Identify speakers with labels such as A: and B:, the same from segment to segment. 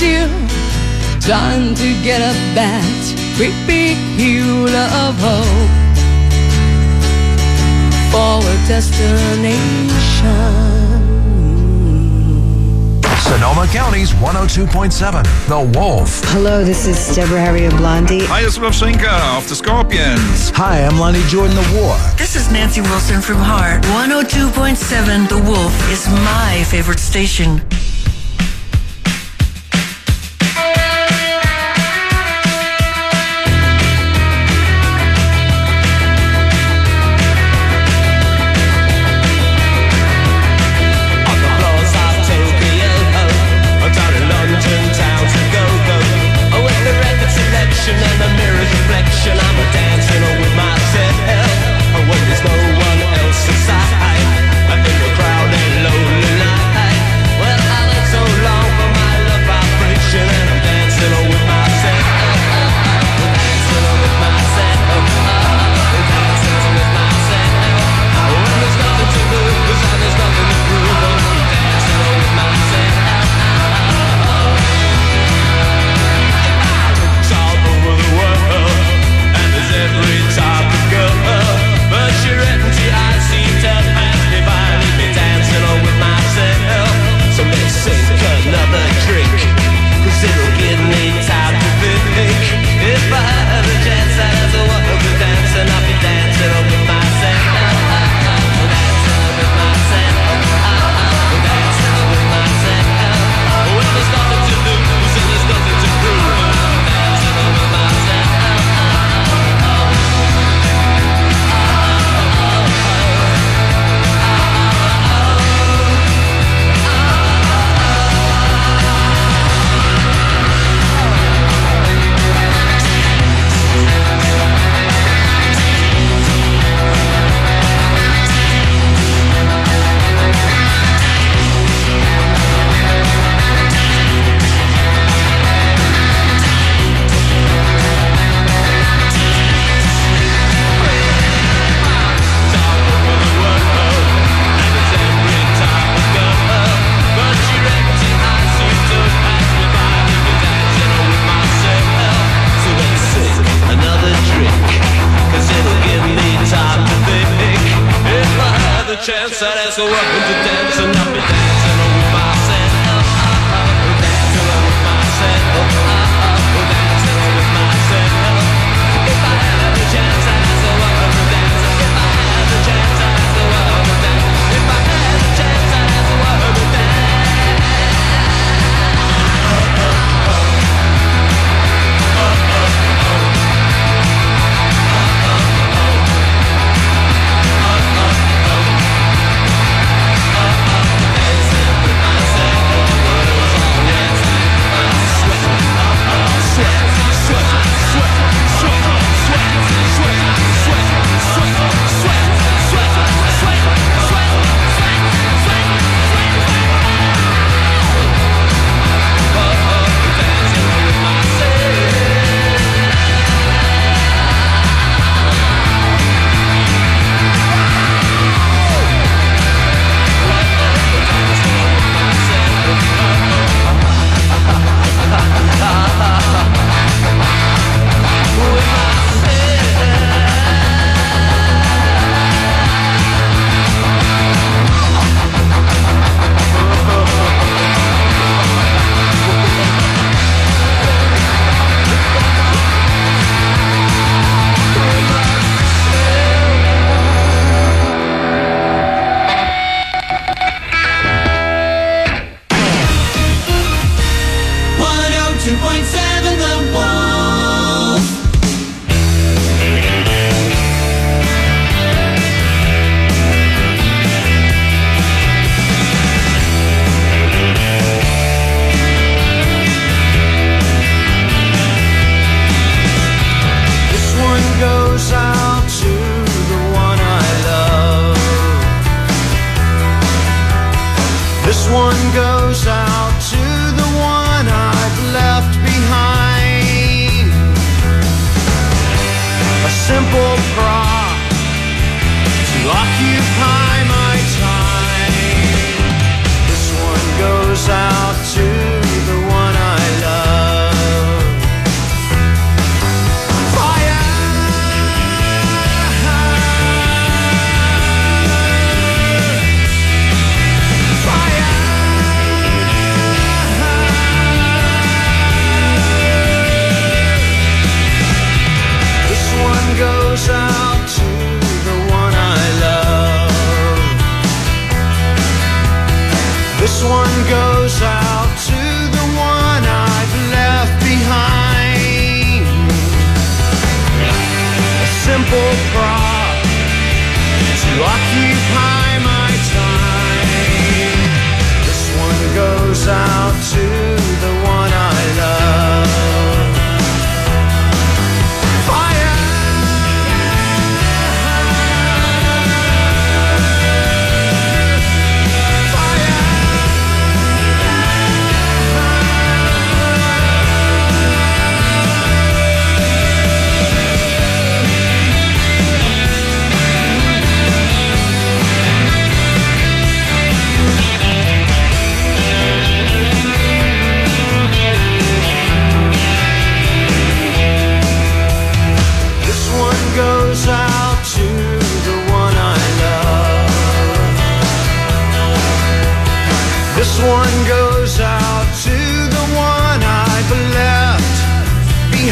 A: still trying to get up that great big hill of hope for a destination.
B: Sonoma County's 102.7, The Wolf.
C: Hello, this is Deborah Harry of Blondie.
D: Hi, it's Lovchenko of the Scorpions.
E: Hi, I'm Lonnie Jordan of War.
F: This is Nancy Wilson from Heart. 102.7 The Wolf is my favorite station.
G: And the mirror's reflection, I'm dancing with myself. When there's no one else inside, in the crowded lonely night. Well, I went so long for my love vibration, and I'm dancing with myself. Dancing with myself. Dancing with myself. When there's nothing to lose and there's nothing to prove, I'm dancing with myself. Every type of girl, but your empty eyes seem to pass me by, leave me dancing on with myself. So let's sink another drink, 'cause it'll give me time to think. If I had a chance, I'd have to walk up and dance, and I'll be dancing on with myself. Dancing on with myself. Dancing on with myself. When there's nothing to lose and there's nothing to prove, I'm dancing on with myself. Chance I'd ask her up to dance, and I'll be dancing with myself. Dancing with myself. Dancing with myself. If I had a chance, I'd ask her up to dance. If I had a chance, I'd ask her up to dance. If I had a chance, I'd ask her up to dance.
H: This one goes out to the one I've left behind.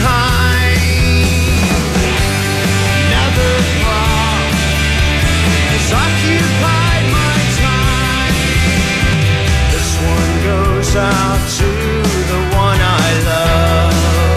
H: behind. Never far has occupied my time. This one goes out to the one I love.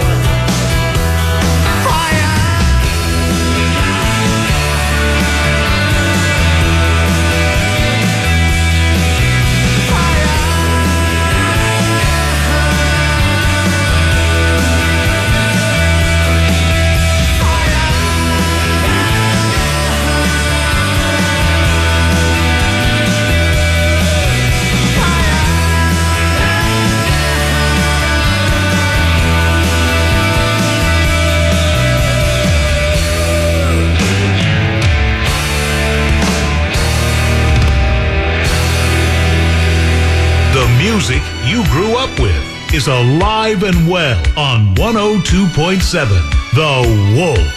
I: The music you grew up with is alive and well on 102.7 The Wolf.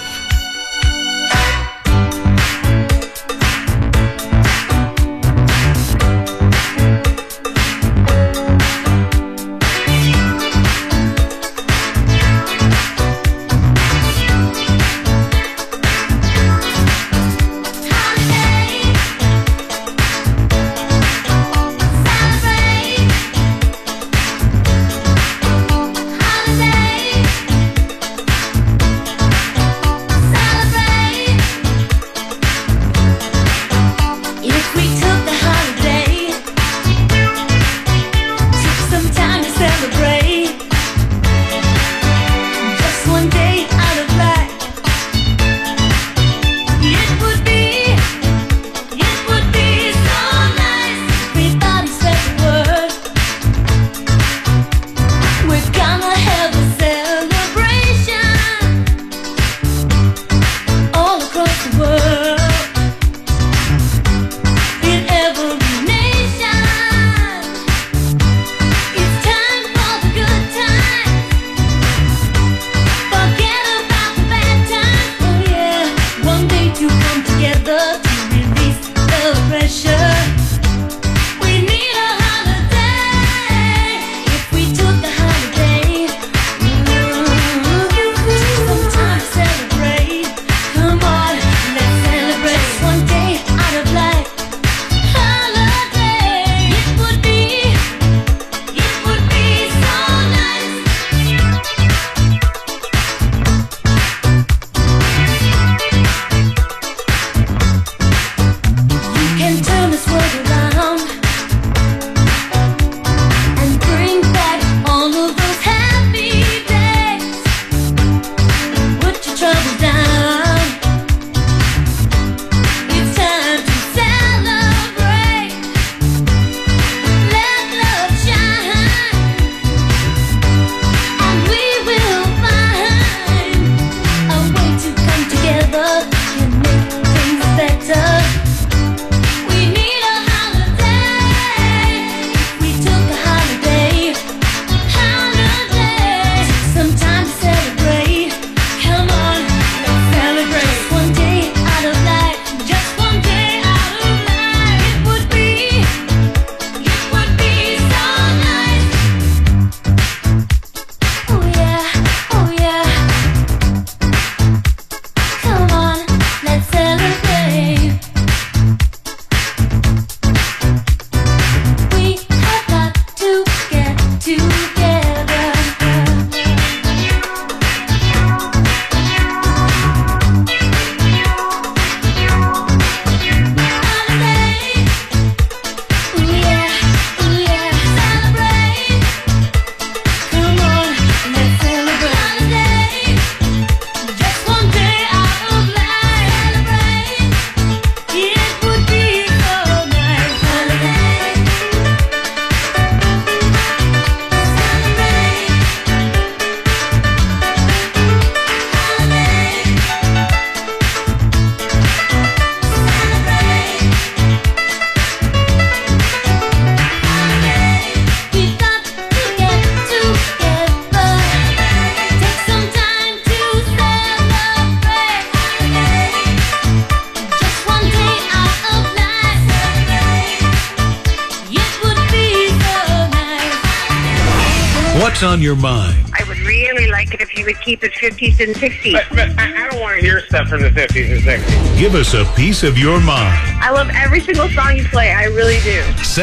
I: What's on your mind?
J: I would really like it if you would keep it 50s and 60s.
K: But I don't want to hear stuff from the 50s and 60s.
I: Give us a piece of your mind.
J: I love every single song you play. I really do.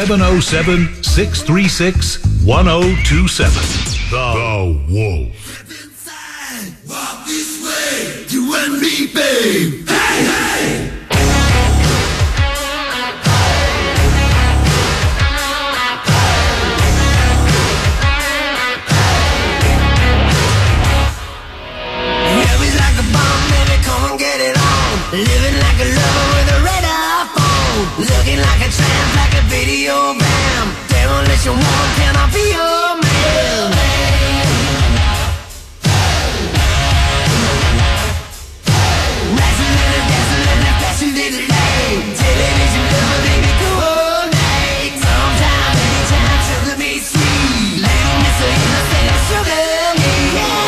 I: 707-636-1027. The Wolf.
H: Walk this way, you and me, babe. Hey, hey!
L: Living like a lover with a radar phone. Looking like a tramp, like a video bam. Demolition woman, can I be your man? Dancing little lane. Television lover, baby, coordinate. Sometime, anytime, sugar me sweet. Little miss her innocent, sugar me, yeah.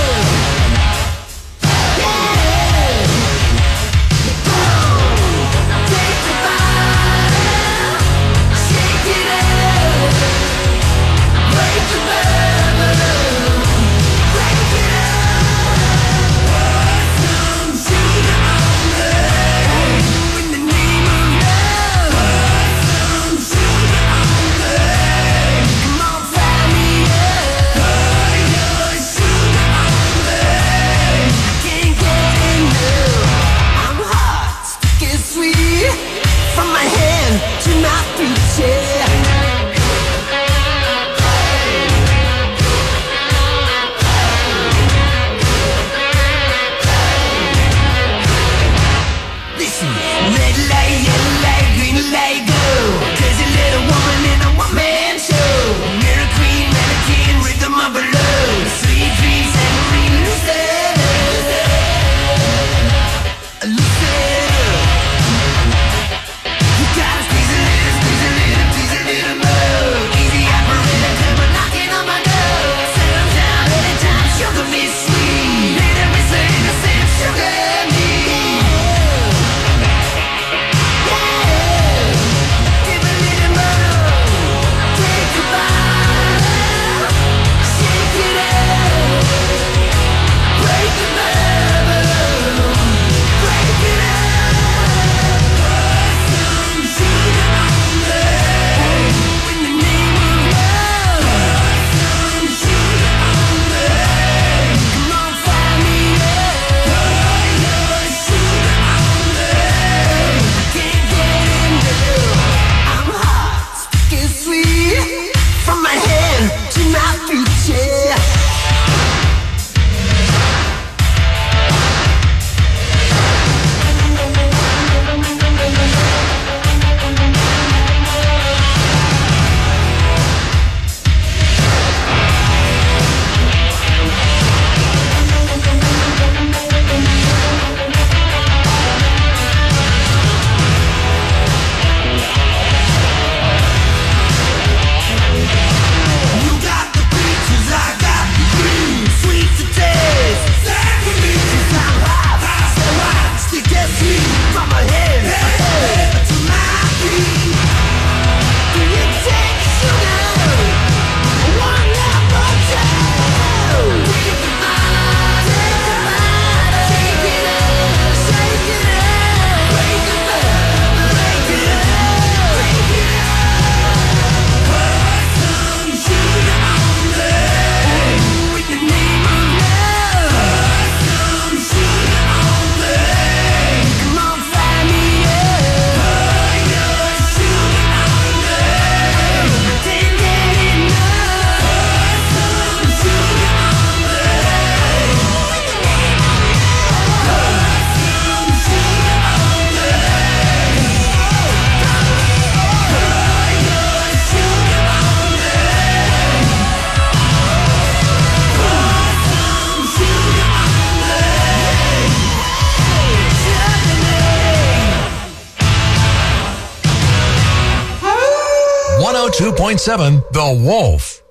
B: .7 The Wolf.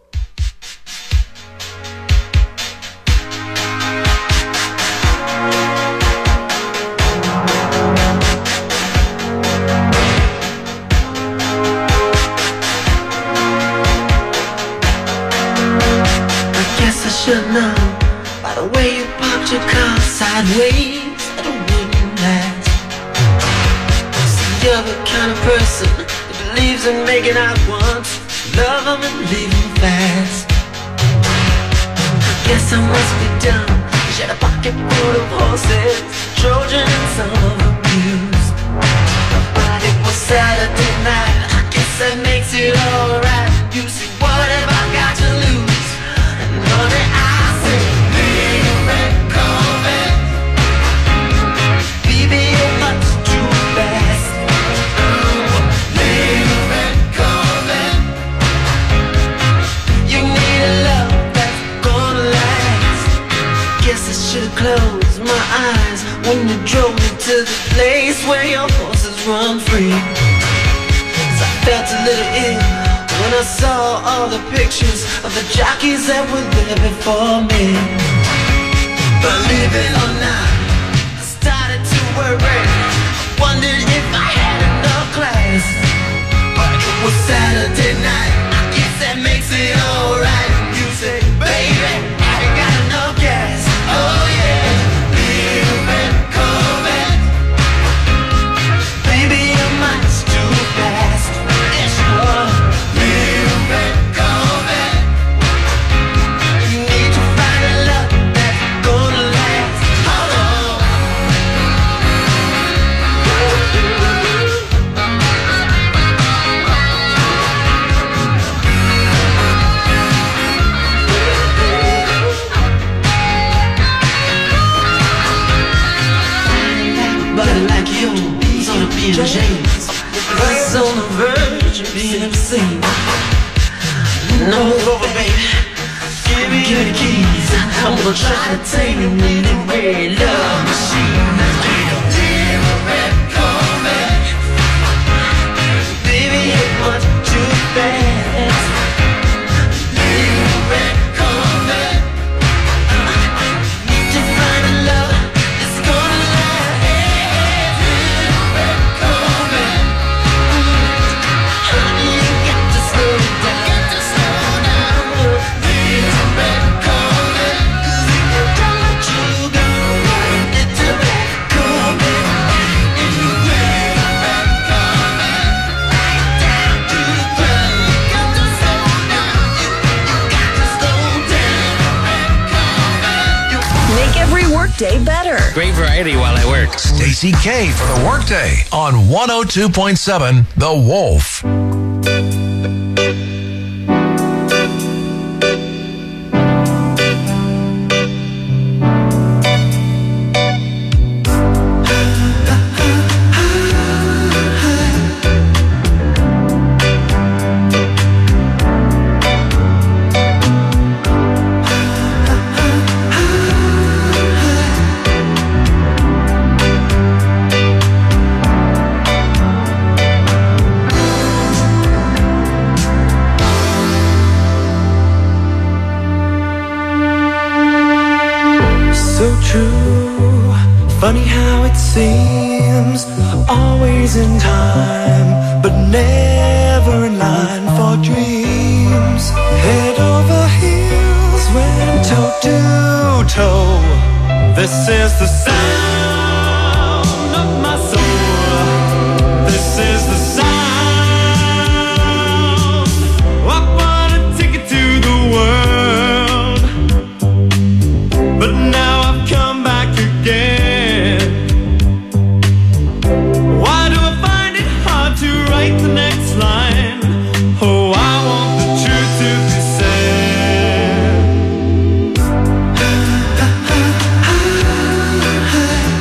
L: I guess I should should know by the way you parked your car sideways at a wooden latch. See, you're the kind of person that believes in making out once, love them and leave them fast. I guess I must be dumb. She had a pocket full of horses, Trojan and some of abuse. But it was Saturday night, I guess that makes it alright. You see, what have I got to lose? And honey, I say, leave a red Corvette. Baby, you're much too fast. Leave a red Corvette. You need a love that's gonna last. Guess I should've closed my eyes when you drove me to the place where your horses run free. 'Cause I felt a little ill when I saw all the pictures of the jockeys that were there before me. Believe it or not, I started to worry. Wondered if I had enough class. But it was Saturday night, I guess that makes it alright. You say, baby, I ain't got enough gas. Oh yeah, leave a red Corvette. Baby, you're much too fast. Yes, you are. Leave a red Corvette. You need to find a love that's gonna last. Hold on. Body like yours on a being James, was on the verge of being obscene. No over, baby. Give me the keys. I'm gonna try to tame you in a red love machine. Leave a red Corvette. Baby, you're much too fast. Leave a red Corvette. Need to find a love that's gonna last. Leave a red Corvette. Honey, you got to slow down. Leave a red Corvette. 'Cause if you don't let you go, it's a red Corvette. If you leave a red Corvette, right down to the ground, you got to slow down. You got to slow down. Red Corvette.
F: Make every workday better.
B: Great variety while I work. Stacy K for the Workday on 102.7 The Wolf.
L: So true, funny how it seems, always in time, but never in line for dreams. Head over heels, went toe to toe. This is the sound of my soul. This is the sound. I wanna take it to the world, but now I've come back again. Why do I find it hard to write the next line? Oh, I want the truth to be said.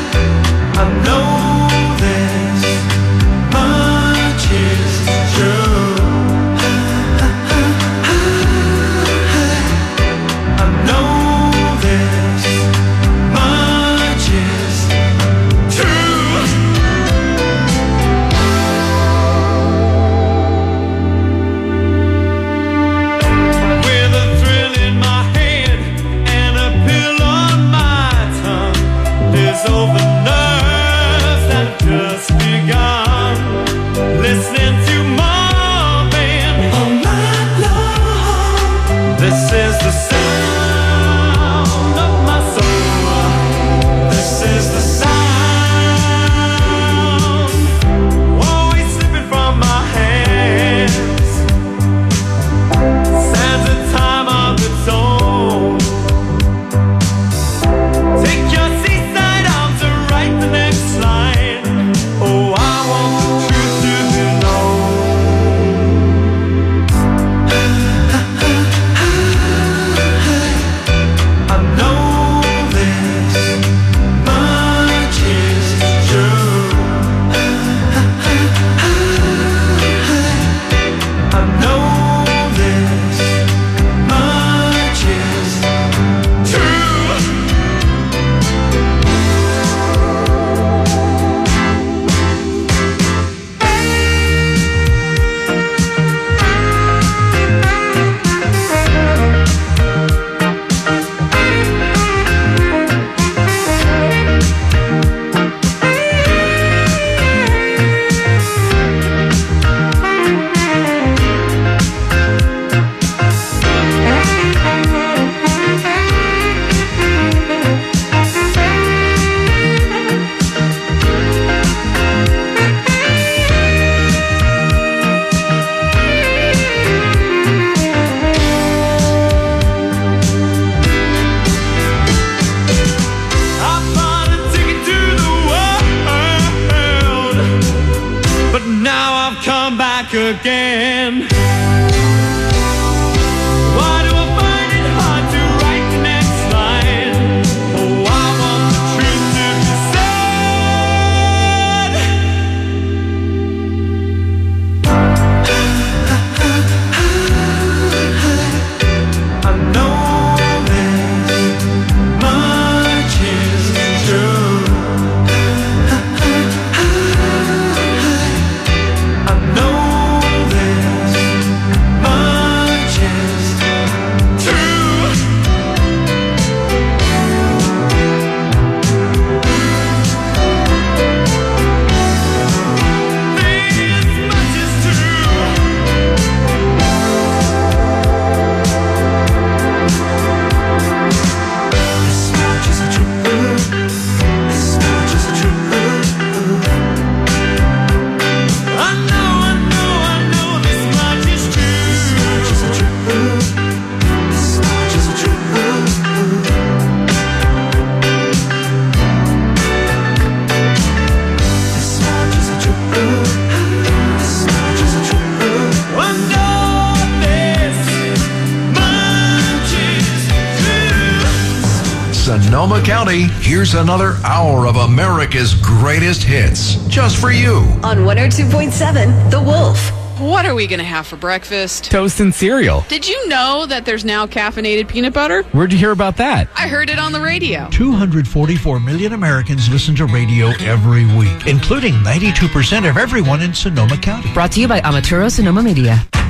B: Sonoma County, here's another hour of America's greatest hits, just for you.
M: On 102.7 The Wolf.
N: What are we going to have for breakfast?
O: Toast and cereal.
N: Did you know that there's now caffeinated peanut butter?
O: Where'd you hear about that?
N: I heard it on the radio.
E: 244 million Americans listen to radio every week, including 92% of everyone in Sonoma County.
P: Brought to you by Amaturo Sonoma Media.